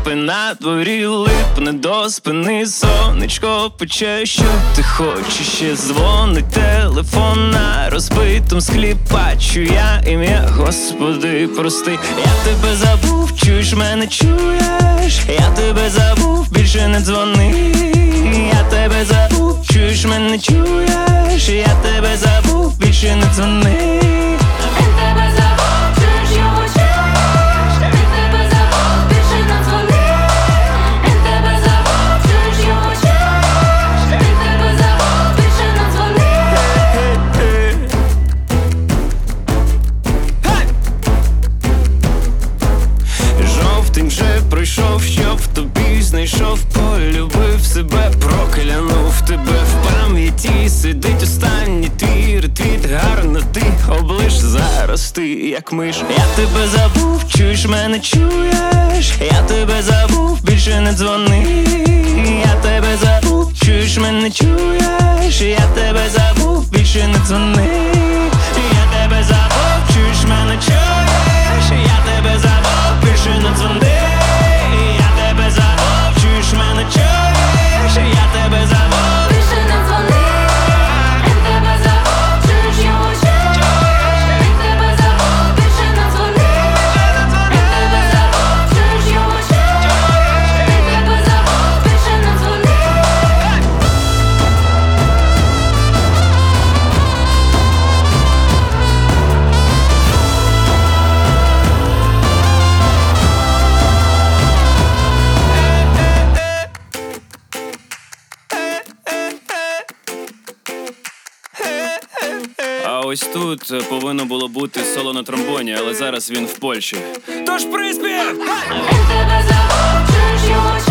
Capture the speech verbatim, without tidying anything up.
кліпи, на дворі липне до спини сонечко пече, що ти хочеш, ще дзвонить телефон на розбитому склі, бачу я ім'я, Господи, прости. Я тебе забув, чуєш мене, чуєш? Я тебе забув, більше не дзвони. Я тебе забув, чуєш мене, чуєш? Я тебе забув, більше не дзвони. Він тебе забув, чуєш його, чуєш? Він тебе забув, більше не дзвони. Він тебе забув, чуєш його, чуєш? Він тебе забув, більше не дзвони. Жовтень вже пройшов, що в тобі знайшов, полюбив себе, проклянув тебе. В пам'яті сидить останній твій ретвіт. Гарно ти облиш, зараз ти як миш. Я тебе забув, чуєш мене, чуєш? Я тебе забув, більше не дзвони. Я тебе забув, чуєш мене, чуєш? Я тебе забув, більше не дзвони. Я тебе забув, чуєш мене, чуєш? Я тебе забув, більше не дзвони. Я тебе забув, чуєш мене, чуєш? Я тебе забув, Більше не дзвони. Він тебе забув, чуєш його, чуєш? Він тебе забув, більше не дзвони. Він тебе забув, чуєш його, чуєш? Він тебе забув, більше не дзвони. А ось тут повинно було бути соло на тромбоні, але зараз він в Польщі. Тож приспів! Він тебе забув, чуєш його,